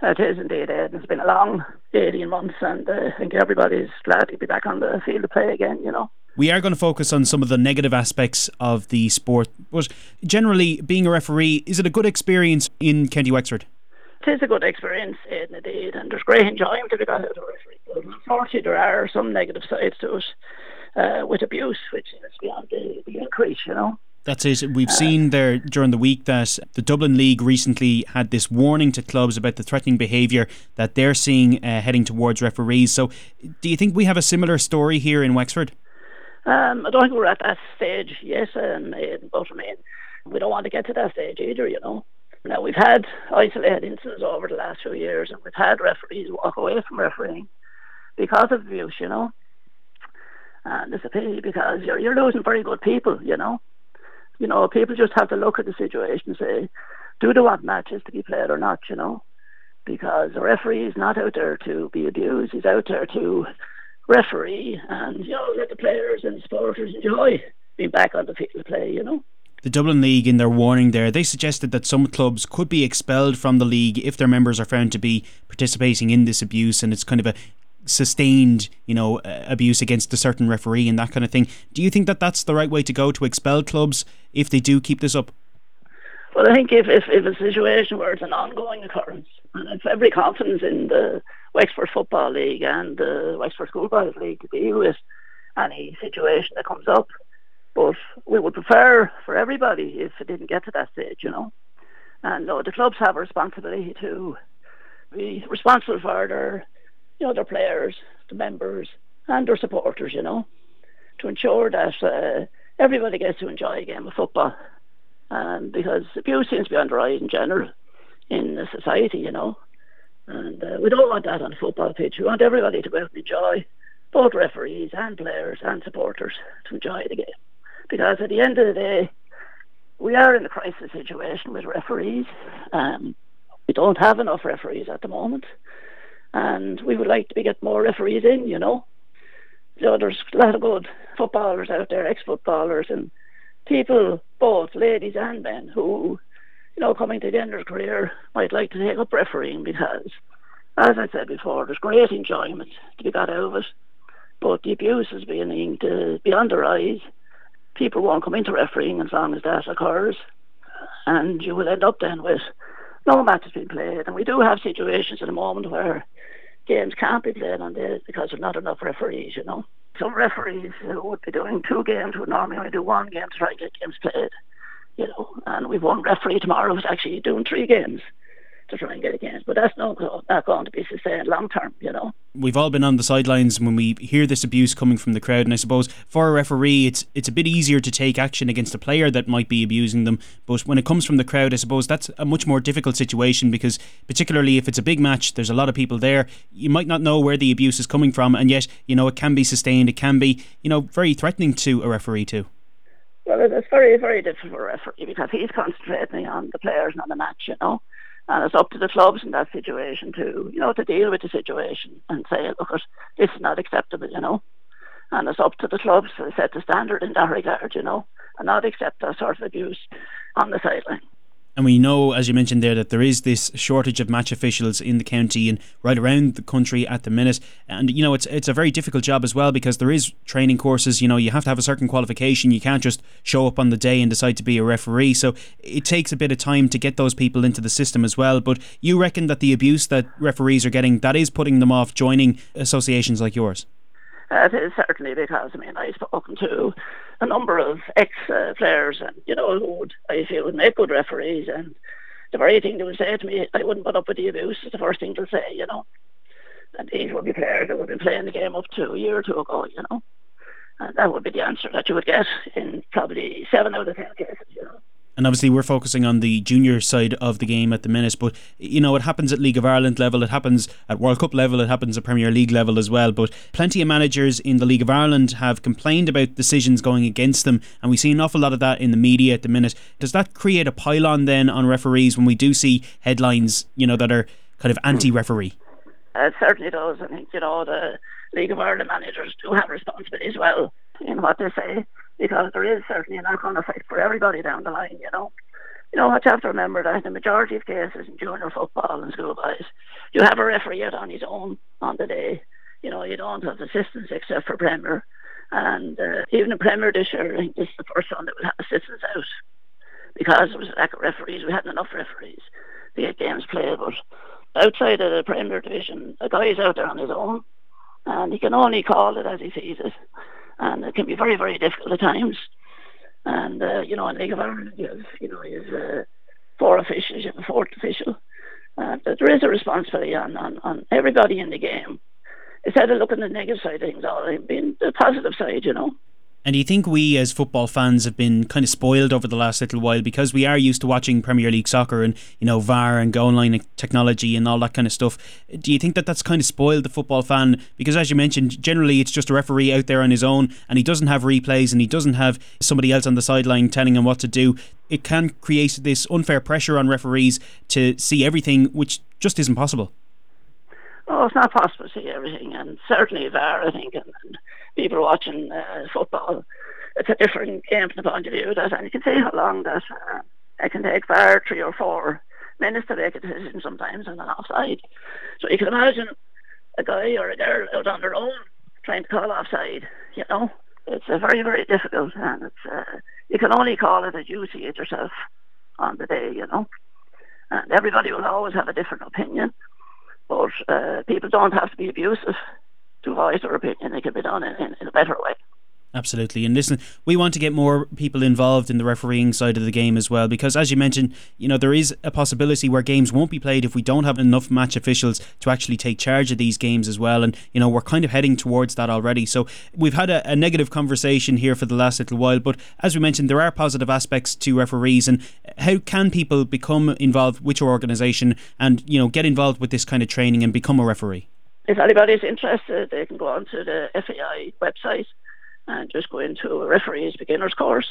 It is indeed, Ed. It's been a long 18 months, and I think everybody's glad to be back on the field of play again, you know. We are going to focus on some of the negative aspects of the sport, but generally, being a referee, is it a good experience in County Wexford? It is a good experience, Ed, indeed, and there's great enjoyment to be got out of refereeing. But unfortunately, there are some negative sides to it, with abuse, which is beyond the increase, you know. That's it. We've seen there during the week that the Dublin League recently had this warning to clubs about the threatening behaviour that they're seeing heading towards referees. So do you think we have a similar story here in Wexford? I don't think we're at that stage yet, but I mean, we don't want to get to that stage either, you know. Now, we've had isolated incidents over the last few years, and we've had referees walk away from refereeing because of abuse, you know. And it's a pity because you're losing very good people, you know. You know, people just have to look at the situation and say, do they want matches to be played or not, you know? Because the referee is not out there to be abused. He's out there to referee and, you know, let the players and supporters enjoy being back on the field of play, you know. The Dublin League, in their warning there, they suggested that some clubs could be expelled from the league if their members are found to be participating in this abuse, and it's kind of a sustained, you know, abuse against a certain referee and that kind of thing. Do you think that that's the right way to go, to expel clubs if they do keep this up? Well, I think if a situation where it's an ongoing occurrence, and I've every confidence in the Wexford Football League and the Wexford Schoolboys League to deal with any situation that comes up, but we would prefer for everybody if it didn't get to that stage, you know. And the clubs have a responsibility to be responsible for their, you know, their players, the members, and their supporters, you know, to ensure that everybody gets to enjoy a game of football. Because abuse seems to be on the rise in general in the society, you know, and we don't want that on the football pitch. We want everybody to go out and enjoy, both referees and players and supporters, to enjoy the game. Because at the end of the day, we are in a crisis situation with referees. We don't have enough referees at the moment, and we would like to get more referees in, you know. So there's a lot of good footballers out there, ex-footballers, and people, both ladies and men, who, you know, coming to the end of their career might like to take up refereeing because, as I said before, there's great enjoyment to be got out of it, but the abuse is beginning to be on the rise. People won't come into refereeing as long as that occurs, and you will end up then with no matches being played. And we do have situations at the moment where games can't be played on days because there's not enough referees, you know. Some referees who would be doing 2 games would normally only do 1 game to try and get games played, you know. And we've one referee tomorrow who's actually doing 3 games to try and get a game. But that's not going to be sustained long term, you know. We've all been on the sidelines when we hear this abuse coming from the crowd, and I suppose for a referee it's a bit easier to take action against a player that might be abusing them, but when it comes from the crowd, I suppose that's a much more difficult situation, because particularly if it's a big match, there's a lot of people there, you might not know where the abuse is coming from, and yet, you know, it can be sustained, it can be, you know, very threatening to a referee too. Well, it's very, very difficult for a referee because he's concentrating on the players and on the match, you know. And it's up to the clubs in that situation to, you know, to deal with the situation and say, look, this is not acceptable, you know. And it's up to the clubs to set the standard in that regard, you know, and not accept that sort of abuse on the sideline. And we know, as you mentioned there, that there is this shortage of match officials in the county and right around the country at the minute. And, you know, it's a very difficult job as well, because there is training courses. You know, you have to have a certain qualification. You can't just show up on the day and decide to be a referee. So it takes a bit of time to get those people into the system as well. But you reckon that the abuse that referees are getting, that is putting them off joining associations like yours? It is certainly, because, I mean, I've spoken to a number of ex-players and, you know, who would, I feel, would make good referees, and the very thing they would say to me, I wouldn't put up with the abuse, is the first thing they'll say, you know. And these would be players that would be playing the game up to a year or 2 ago, you know. And that would be the answer that you would get in probably 7 out of 10 cases, you know. And obviously we're focusing on the junior side of the game at the minute, but, you know, it happens at League of Ireland level, it happens at World Cup level, it happens at Premier League level as well. But plenty of managers in the League of Ireland have complained about decisions going against them, and we see an awful lot of that in the media at the minute. Does that create a pile-on then on referees when we do see headlines, you know, that are kind of anti-referee? It certainly does. I think, you know, the League of Ireland managers do have responsibility as well in what they say, because there is certainly a knock-on effect for everybody down the line, you know. What you have to remember that in the majority of cases in junior football and schoolboys, you have a referee out on his own on the day. You don't have assistants except for Premier. And even in Premier this year, I think this is the first one that will have assistants out. Because there was a lack of referees, we hadn't enough referees to get games played. But outside of the Premier Division, a guy is out there on his own, and he can only call it as he sees it. And it can be very, very difficult at times. And, in League of Ireland, you have 4 officials, you have a 4th official. There is a responsibility on everybody in the game. Instead of looking at the negative side of things, all being the positive side. And do you think we as football fans have been kind of spoiled over the last little while because we are used to watching Premier League soccer and, VAR and goal line technology and all that kind of stuff? Do you think that that's kind of spoiled the football fan? Because as you mentioned, generally it's just a referee out there on his own and he doesn't have replays and he doesn't have somebody else on the sideline telling him what to do. It can create this unfair pressure on referees to see everything, which just isn't possible. Oh, it's not possible to see everything, and certainly VAR, I think, and people watching football, it's a different game from the point of view of that, and you can see how long that it can take VAR 3 or 4 minutes to make a decision sometimes on an offside. So you can imagine a guy or a girl out on their own trying to call offside. It's very, very difficult, and it's you can only call it as you see it yourself on the day. And everybody will always have a different opinion. But people don't have to be abusive to voice their opinion. It can be done in a better way. Absolutely. And listen, we want to get more people involved in the refereeing side of the game as well, because as you mentioned, there is a possibility where games won't be played if we don't have enough match officials to actually take charge of these games as well. And, we're kind of heading towards that already. So we've had a negative conversation here for the last little while, but as we mentioned, there are positive aspects to referees. And how can people become involved with your organisation and, get involved with this kind of training and become a referee? If anybody's interested, they can go onto the FAI website and just go into a referee's beginner's course,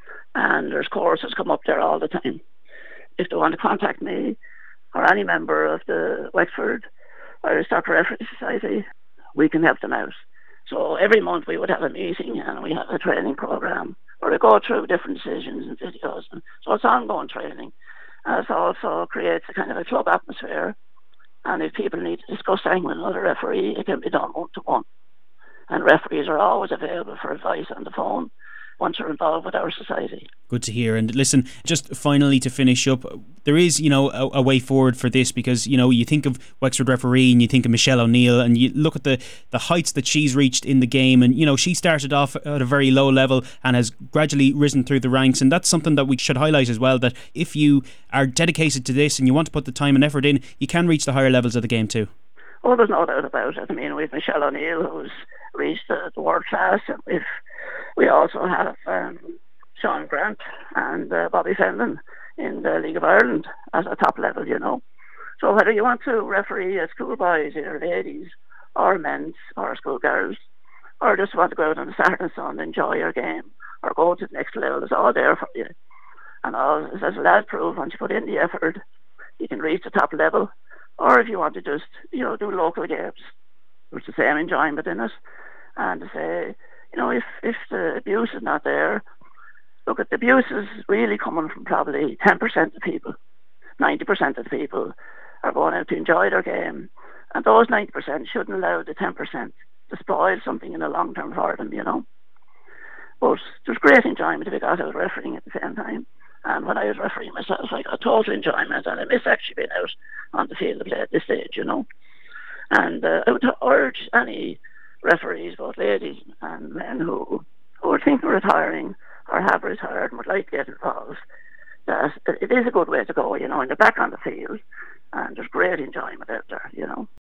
and there's courses come up there all the time. If they want to contact me or any member of the Wexford Irish Soccer Referee Society, we can help them out. So every month we would have a meeting and we have a training program where we go through different decisions and videos. And so it's ongoing training. And it also creates a kind of a club atmosphere. And if people need to discuss anything with another referee, it can be done one-to-one. And referees are always available for advice on the phone once you're involved with our society. Good to hear. And listen, just finally to finish up, there is, a way forward for this because, you think of Wexford referee and you think of Michelle O'Neill and you look at the heights that she's reached in the game, and, she started off at a very low level and has gradually risen through the ranks, and that's something that we should highlight as well, that if you are dedicated to this and you want to put the time and effort in, you can reach the higher levels of the game too. Oh, there's no doubt about it. I mean, we've Michelle O'Neill who's reached the world class, and we also have Sean Grant and Bobby Fenton in the League of Ireland at a top level, So whether you want to referee schoolboys, either ladies or men's or schoolgirls, or just want to go out on a Saturday and Sunday, enjoy your game, or go to the next level, it's all there for you. And as the lads prove, once you put in the effort, you can reach the top level. Or if you want to just, do local games, there's the same enjoyment in it. And to say, if the abuse is not there, look, at the abuse is really coming from probably 10% of people. 90% of the people are going out to enjoy their game. And those 90% shouldn't allow the 10% to spoil something in the long term for them, But there's great enjoyment if you got out refereeing at the same time. And when I was refereeing myself, I got total enjoyment, and I miss actually being out on the field of play at this stage, And I would urge any referees, both ladies and men who are thinking of retiring or have retired and would like to get involved, that it is a good way to go, and they're back on the field, and there's great enjoyment out there,